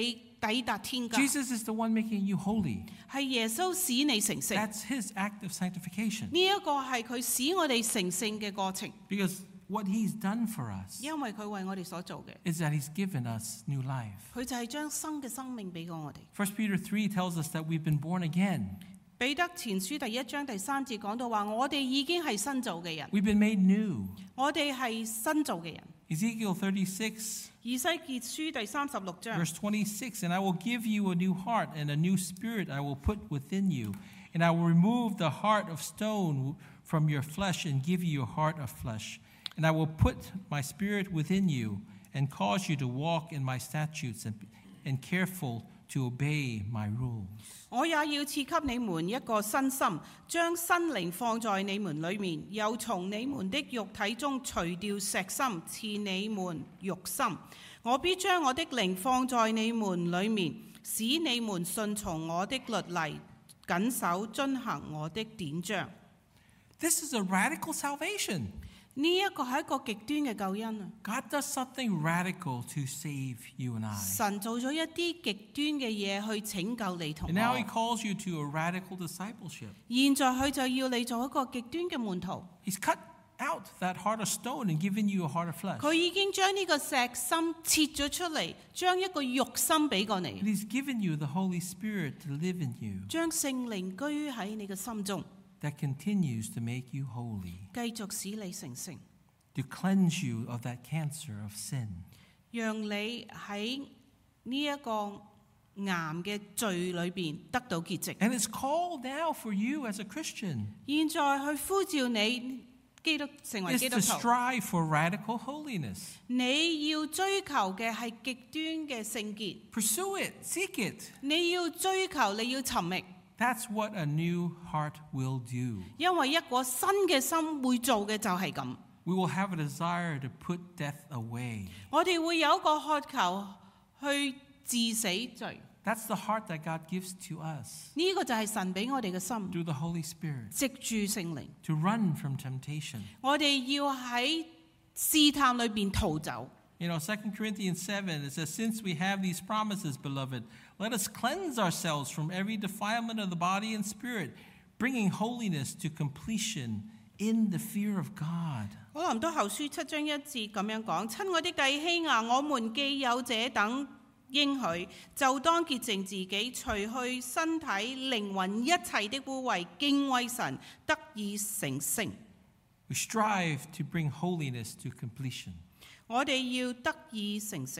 抵達天家。 Jesus is the one making you holy. 係耶穌使你成聖， That's his act of sanctification. 呢一個係佢使我哋成聖嘅過程， Because what he's done for us 因為佢為我哋所做嘅， is that he's given us new life. 佢就係將新嘅生命俾過我哋。 First Peter three tells us that we've been born again. 彼得前書第一章第三節講到話，我哋已經係新造嘅人， We've been made new. 我哋係新造嘅人。 Ezekiel thirty-six, 以西結書第三十六章 verse twenty-six, and I will give you a new heart, and a new spirit I will put within you. And I will remove the heart of stone from your flesh and give you a heart of flesh. And I will put my spirit within you and cause you to walk in my statutes and, and careful to obey my rules. 我也要賜給你們一個新心，將新靈放在你們裏面，又從你們的肉體中除掉石心，賜你們肉心。我必將我的靈放在你們裏面，使你們順從我的律例，謹守遵行我的典章。 This is a radical salvation. 呢一個係一個極端嘅救恩啊！ God does something radical to save you and I. 神做咗一啲極端嘅嘢去拯救你同 And now he 我。 calls you to a radical discipleship. 現在佢就要你做一個極端嘅門徒。 He's cut out that heart of stone and given you a heart of flesh. 佢已經將呢個石心切咗出嚟，將一個肉心俾過 And 你， he's given you the Holy Spirit to live in you 將聖靈居喺你嘅心中， that continues to make you holy, 繼續使你成聖， to cleanse you of that cancer of sin. 讓你喺呢一個癌嘅罪裏邊得到潔淨。 And it's called now for you as a Christian 現在去呼召你基督成為 is 基督 to 徒， strive for radical holiness. 你要追求嘅係極端嘅聖潔， Pursue it, seek it. 你要追求，你要尋覓， That's what a new heart will do. 因為一個新嘅心會做嘅就係咁。 We will have a desire to put death away. 我哋會有一個渴求去治死罪， That's the heart that God gives to us 呢、個就係神俾我哋嘅心， through the Holy Spirit, 藉住聖靈， to run from temptation. 我哋要喺試探裏邊逃走。 You know, Second Corinthians seven, it says, since we have these promises, beloved, let us cleanse ourselves from every defilement of the body and spirit, bringing holiness to completion in the fear of God. 哥林多後書七章一節咁樣講：親愛的弟兄啊，我們既有這等應許，就當潔淨自己，除去身體、靈魂一切的污穢，敬畏神，得以成聖。 We strive to bring holiness to completion. 我哋要得以成聖。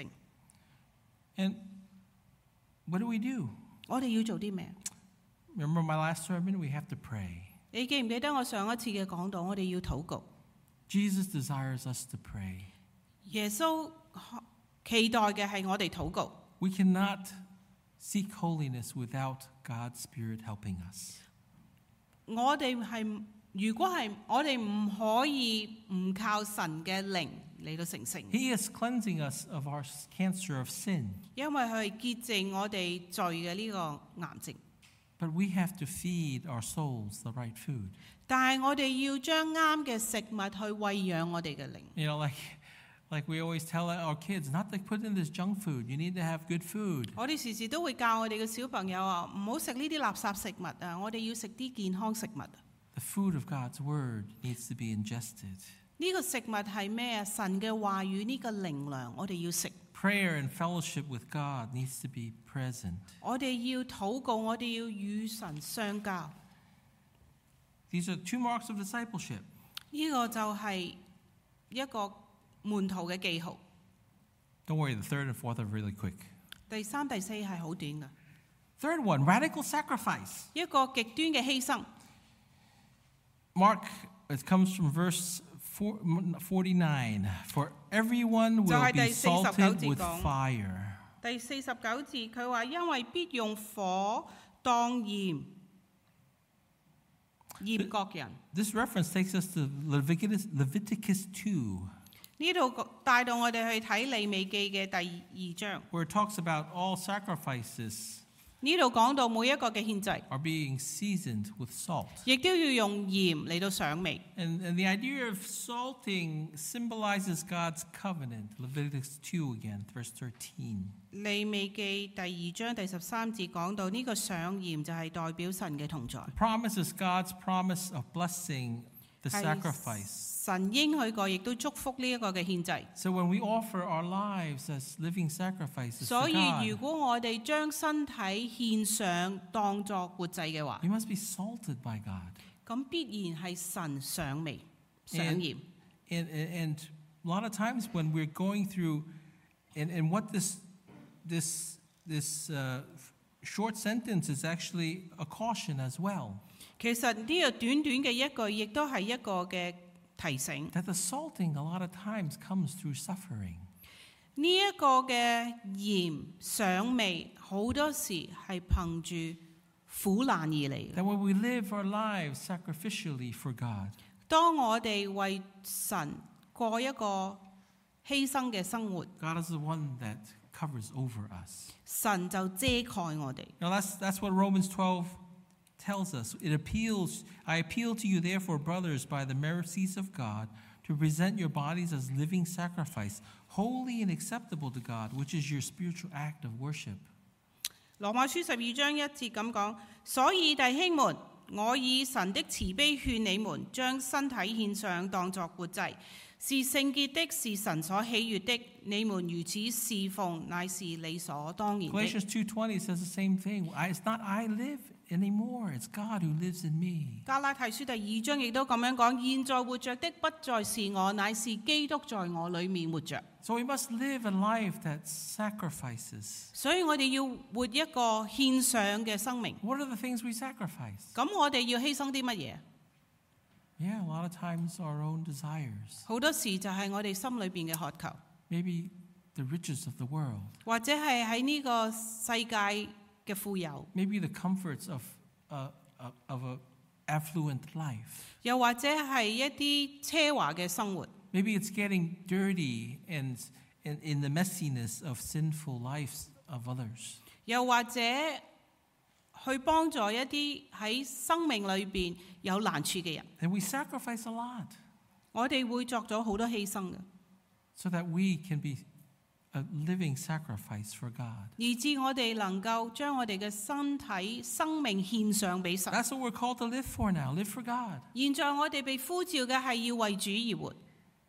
And what do we do? 我哋要做啲咩？ Remember my last sermon? We have to pray. 你記唔記得我上一次嘅講道？我哋要禱告。 Jesus desires us to pray. 耶穌期待嘅係我哋禱告。 We cannot seek holiness without God's Spirit helping us. 我哋係如果係我哋唔可以唔靠神嘅靈嚟到成聖， He is cleansing us of our cancer of sin. 因為佢係潔淨我哋罪嘅呢個癌症。 But we have to feed our souls the right food. 但係我哋要將啱嘅食物去餵養我哋嘅靈。 You know, like, like we always tell our kids, not to put in this junk food. You need to have good food. 我哋時時都會教我哋嘅小朋友啊，唔好食呢啲垃圾食物啊，我哋要食啲健康食物。 The food of God's word needs to be ingested. 呢個食物係咩啊？神嘅話語呢個靈糧，我哋要食。 Prayer and fellowship with God needs to be present. 我哋要禱告，我哋要與神相交。 These are two marks of discipleship. 呢個就係一個門徒嘅記號。 Don't worry, the third and fourth are really quick. 第三、第四係好短嘅。 Third one, radical sacrifice. 一個極端嘅犧牲。 Mark, it comes from verse forty-nine. For everyone will be salted with fire. 第四十九節佢話：因為必用火當鹽，鹽各人。 This reference takes us to Leviticus, Leviticus two, 呢度帶到我哋去睇利未記嘅第二章， where it talks about all sacrifices 呢度講到每一個嘅獻祭， are being seasoned with salt. 亦都要用鹽嚟到上味。 And, and the idea of salting symbolizes God's covenant. Leviticus two again, verse thirteen. 利未記第二章第十三節講到呢個上鹽就係代表神嘅同在， The promise is God's promise of blessing the 係 sacrifice. 神應許過，亦都祝福呢一個嘅獻祭。 So when we offer our lives as living sacrifices 所 to 以 God, 如果我哋將身體獻上當作活祭嘅話， we must be salted by God. 咁必然係神上味上 And, 鹽。 and, and, and a lot of times when we're going through, and, and what this, this, this uh, short sentence is actually a caution as well, 其實呢個短短嘅一句，亦都係一個嘅提醒。 that the salting a lot of times comes through suffering. 呢一個嘅鹽上味，好多時係憑住苦難而嚟嘅。 That when we live our lives sacrificially for God, 當我哋為神過一個犧牲嘅生活， God is the one that covers over us. 神就遮蓋我哋。 Now that's, that's what Romans twelve tells us. It appeals, I appeal to you therefore, brothers, by the mercies of God, to present your bodies as living sacrifice, holy and acceptable to God, which is your spiritual act of worship. 羅馬書十二章一節咁講，所以弟兄們，我以神的慈悲勸你們，將身體獻上當作活祭，是聖潔的，是神所喜悅的。你們如此侍奉，乃是理所當然的。 Galatians two twenty says the same thing. I, it's not I live anymore, it's God who lives in me. 加拉太書第二章亦都咁樣講，現在活着的不再是我，乃是基督在我裏面活着。 So we must live a life that sacrifices. 所以我哋要活一個獻上嘅生命。 What are the things we sacrifice? 咁我哋要犧牲啲乜嘢？ Yeah, a lot of times our own desires. 好多時就係我哋心裏邊嘅渴求， Maybe the riches of the world. 或者係喺呢個世界嘅富有， Maybe the comforts of, uh, uh, of an affluent life. 又或者係一啲奢華嘅生活， Maybe it's getting dirty and, and in the messiness of sinful lives of others. 又或者去幫助一啲喺生命裏邊有難處嘅人， And we sacrifice a lot 我哋會作咗好多犧牲嘅， so that we can be a living sacrifice for God. 以致我哋能夠將我哋嘅身體、生命獻上俾神。 That's what we're called to live for now. Live for God. 現在我哋被呼召嘅係要為主而活。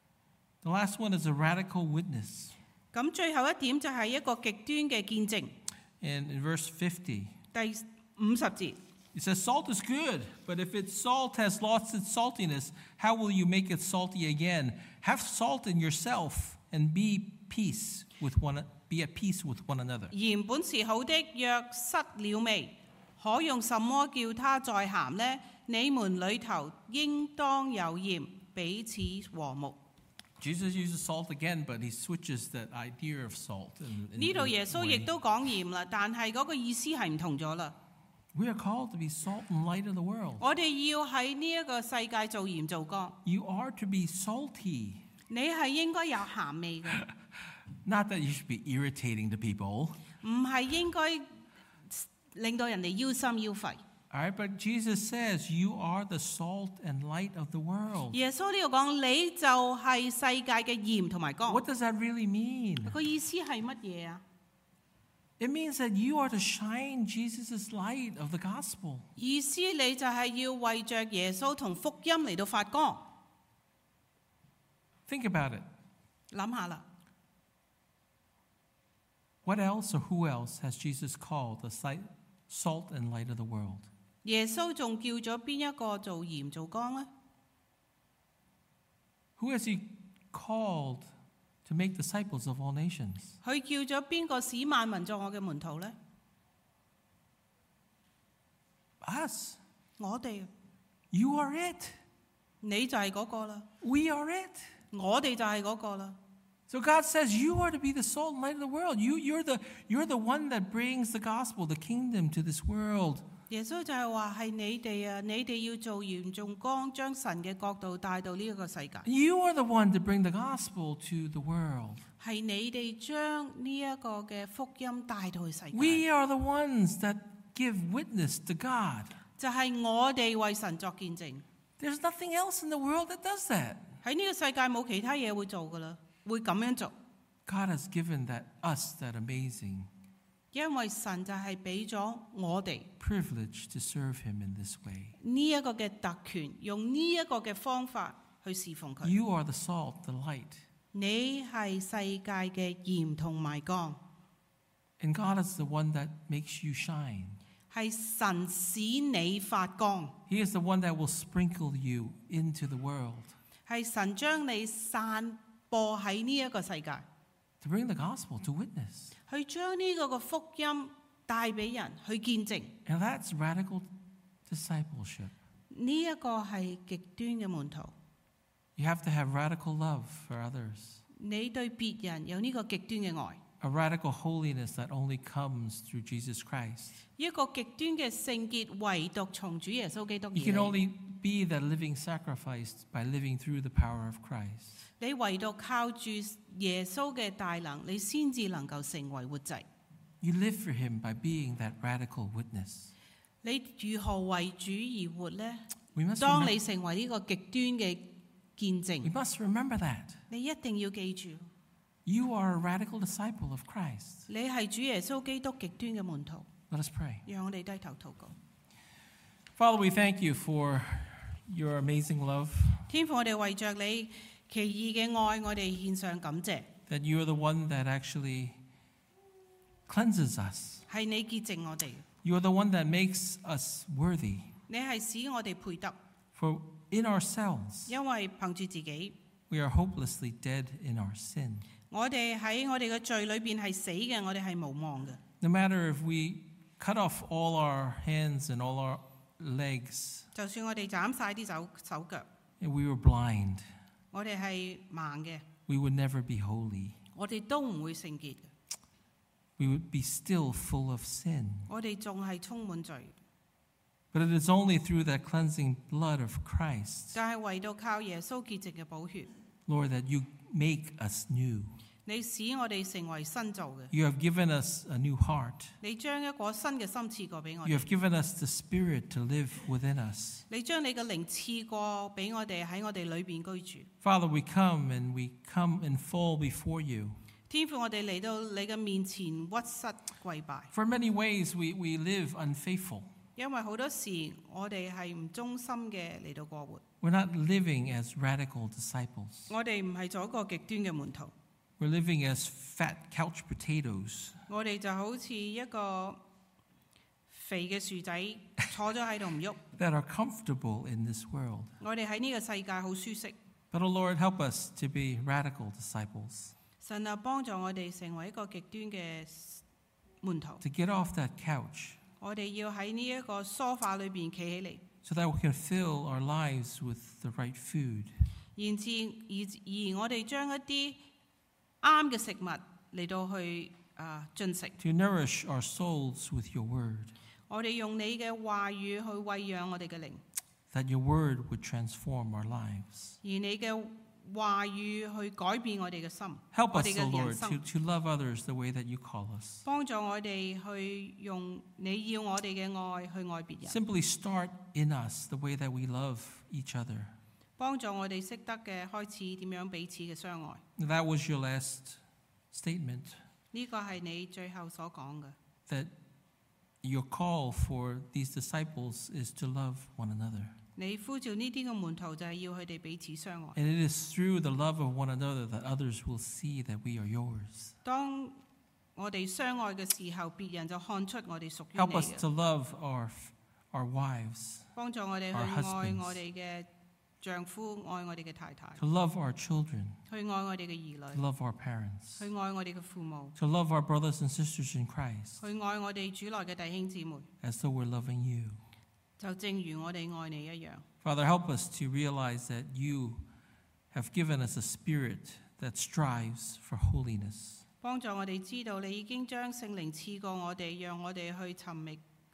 The last one is a radical witness. 咁最後一點就係一個極端嘅見證。 And in verse fifty, 第五十節， it says, Salt is good, but if its salt has lost its saltiness, how will you make it salty again? Have salt in yourself and be peace with one, be at peace with one another. 鹽本是好的，若失了味，可用什麼叫它再鹹呢？你們裏頭應當有鹽，彼此和睦。 Jesus uses salt again, but he switches that idea of salt. In, in, 呢度 in 耶 a 穌 way. 亦都講鹽啦，但係嗰個意思係唔同咗啦。 We are called to be salt and light of the world. 我哋要喺呢一個世界做鹽做光， You are to be salty. 你係應該有鹹味嘅， Not that you should be irritating to people. 唔係應該令到人哋腰心腰肺。 All right, but Jesus says you are the salt and light of the world. 耶穌呢度講，你就係世界嘅鹽同埋光。 What does that really mean? 個意思係乜嘢啊？ It means that you are to shine Jesus' light of the gospel. 意思你就係要為着耶穌同福音嚟到發光。 Think about it. 諗下啦， What else or who else has Jesus called the sight, salt and light of the world? 耶穌仲叫咗邊一個做鹽做光呢？ Who has he called to make disciples of all nations? 佢叫咗邊個使萬民作我嘅門徒呢？ Us. 我哋， You are it. 你就係嗰個啦， We are it. 我哋就係嗰個啦。 So God says you are to be the salt and light of the world. You, you're, the, you're the one that brings the gospel, the kingdom to this world. 耶穌就係話係你哋啊，你哋要做鹽種光，將神嘅國度帶到呢一個世界。 You are the one to bring the gospel to the world. 係你哋將呢一個嘅福音帶到去世界。 We are the ones that give witness to God. 就係我哋為神作見證。 There's nothing else in the world that does that. 喺呢個世界冇其他嘢會做噶啦，會咁樣做。 God has given that us that amazing 因為神就係俾咗我哋 privilege to serve him in this way. 呢一個嘅特權，用呢一個嘅方法去侍奉佢。 You are the salt, the light. 你係世界嘅鹽同埋光， And God is the one that makes you shine. 係神使你發光， He is the one that will sprinkle you into the world 係神將你散播喺呢一個世界， to bring the gospel, to witness. 去將呢個嘅福音帶俾人去見證。 And that's radical discipleship. 呢一個係極端嘅門徒， You have to have radical love for others, 你對別人有呢個極端嘅愛， a radical holiness that only comes through Jesus Christ. 一個極端嘅聖潔，唯獨從主耶穌基督而 You can 嚟。 only be that living sacrifice by living through the power of Christ. 你唯獨靠住耶穌嘅大能，你先至能夠成為活祭。 You live for him by being that radical witness. 你如何為主而活呢？ We must 當 remember, 你成為呢個極端嘅見 we 證， must remember that. 你一定要記住， You are a radical disciple of Christ. 你係主耶穌基督極端嘅門徒。 Let us pray. 讓我哋低頭禱告。 Father, we thank you for your amazing love, 天父，我哋為着你奇異嘅愛，我哋獻上感謝。 that you are the one that actually cleanses us. 係你潔淨我哋， You are the one that makes us worthy. 你係使我哋配得， For in ourselves, 因為憑住自己， we are hopelessly dead in our sin. 我哋喺我哋嘅罪裏邊係死嘅，我哋係無望嘅。 No matter if we cut off all our hands and all our legs, 就算我哋斬晒啲手手腳， and we were blind, 我哋係盲嘅， we would never be holy. 我哋都唔會聖潔嘅， We would be still full of sin. 我哋仲係充滿罪。 But it is only through that cleansing blood of Christ, 就係唯獨靠耶穌潔淨嘅寶血， Lord, that you make us new. 你使我哋成為新造嘅， You have given us a new heart. 你將一個新嘅心賜過俾我 You 哋， have given us the Spirit to live within us. 你將你嘅靈賜過俾我哋喺我哋裏邊居住。 Father, we come and we come and fall before you. 天父，我哋嚟到你嘅面前屈膝跪拜， For many ways, we, we live unfaithful. 因為好多時我哋係唔忠心嘅嚟到過活， We're not living as radical disciples. 我哋唔係做一個極端嘅門徒， We're living as fat couch potatoes. 我哋就好似一個肥嘅薯仔坐咗喺度唔喐。 That are comfortable in this world. 我哋喺呢個世界好舒適， But, oh Lord, help us to be radical disciples. 神啊幫助我哋成為一個極端嘅門徒。 To get off that couch 我哋要喺呢一個梳化裏邊企起嚟， so that we can fill our lives with the right food. 然至而而我哋將一啲啱嘅食物嚟到去啊進食。 To nourish our souls with your word. 我哋用你嘅話語去餵養我哋嘅靈， That your word would transform our lives. 而你嘅話語去改變我哋嘅心， Help 我 us, 哋 O 嘅 Lord, 人 to, 生， to love others the way that you call us. 幫助我哋去用你要我哋嘅愛去愛別人， Simply start in us the way that we love each other. 幫助我哋識得嘅開始點樣彼此嘅相愛。 That was your last statement, 呢個係你最後所講嘅。 that your call for these disciples is to love one another. 你呼召呢啲嘅門徒就係要佢哋彼此相愛。 And it is through the love of one another that others will see that we are yours. 當我哋相愛嘅時候，別人就看出我哋屬於 Help 你 us 嘅。 to love our, our wives, 幫助我哋去 our 愛 husbands. 我哋嘅丈夫，愛我哋嘅太太， to love our children, 去愛我哋嘅兒 to 女， love our parents, 去愛我哋嘅父母， to love our brothers and sisters in Christ 去愛我哋主內嘅弟兄姊妹， as though we're loving you. 就正如我哋愛你一樣。 Father, help us to realize that you have given us a spirit that strives for holiness. 幫助我哋知道你已經將聖靈賜過我哋，讓我哋去尋覓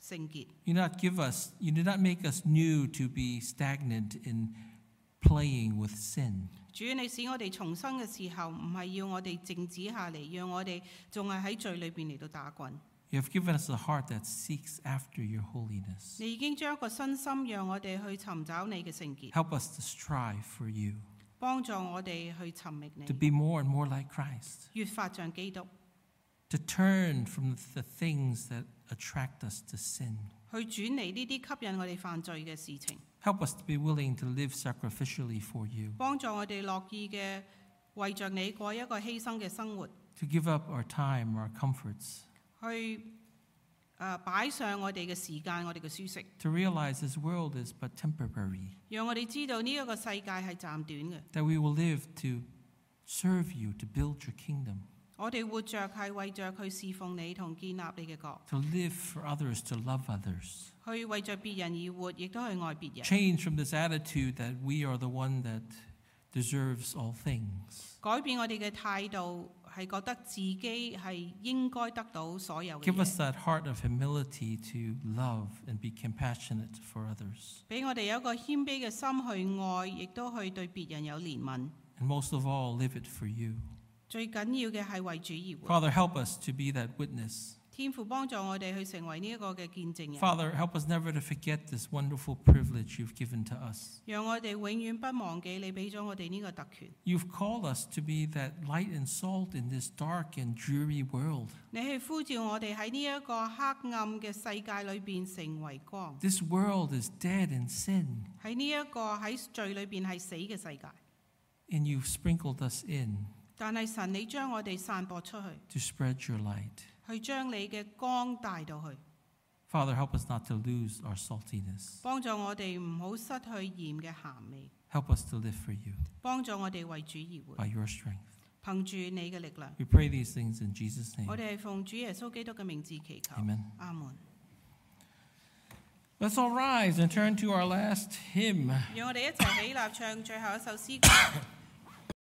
聖潔。 You not give us, you did not make us new to be stagnant in playing with sin. 主，你使我哋重生嘅時候，唔係要我哋靜止下嚟，讓我哋仲係喺罪裏邊嚟到打滾。 You have given us a heart that seeks after your holiness. 你已經將一個新心，讓我哋去尋找你嘅聖潔， Help us to strive for you, 幫助我哋去尋覓 to 你， be more and more like Christ, 越發像基督， to turn from the things that attract us to sin. 去轉離呢啲吸引我哋犯罪嘅事情， Help us to be willing to live sacrificially for you, 幫助我哋樂意嘅為着你過一個犧牲嘅生活， to give up our time, our comforts, 去誒、呃、擺上我哋嘅時間，我哋嘅舒適， to realize this world is but temporary, 讓我哋知道呢一個世界係暫短嘅。 that we will live to serve you, to build your kingdom, 我哋活着係為着去侍奉你同建立你嘅國， to live for others, to love others. 去為着別人而活，亦都去愛別人。 Change from this attitude that we are the one that deserves all things. 改變我哋嘅態度，係覺得自己係應該得到所有嘅 Give us 嘢， that heart of humility to love and be compassionate for others. 俾我哋有一個謙卑嘅心去愛，亦都去對別人有憐憫。 And most of all, live it for you. 最緊要嘅係為主而活。 Father, help us to be that witness. 天父幫助我哋去成為呢一個嘅見證人， Father, help us never to forget this wonderful privilege you've given to us. 讓我哋永遠不忘記你俾咗我哋呢個特權。 You've called us to be that light and salt in this dark and dreary world. 你去呼召我哋喺呢一個黑暗嘅世界裏邊成為光。 This world is dead in sin, 喺呢一個喺罪裏邊係死嘅世界， and you've sprinkled us in 但係神你將我哋散播出去， to spread your light. 去將你嘅光帶到去， Father, help us not to lose our saltiness. 幫助我哋唔好失去鹽嘅鹹味， Help us to live for you 幫助我哋為主而活， by your strength. 憑住你嘅力量。 We pray these things in Jesus' 我 name. 哋係奉主耶穌基督嘅名字祈求。 Amen. 阿門。 Let's all rise and turn to our last hymn. 讓我哋一齊起立唱最後一首詩歌。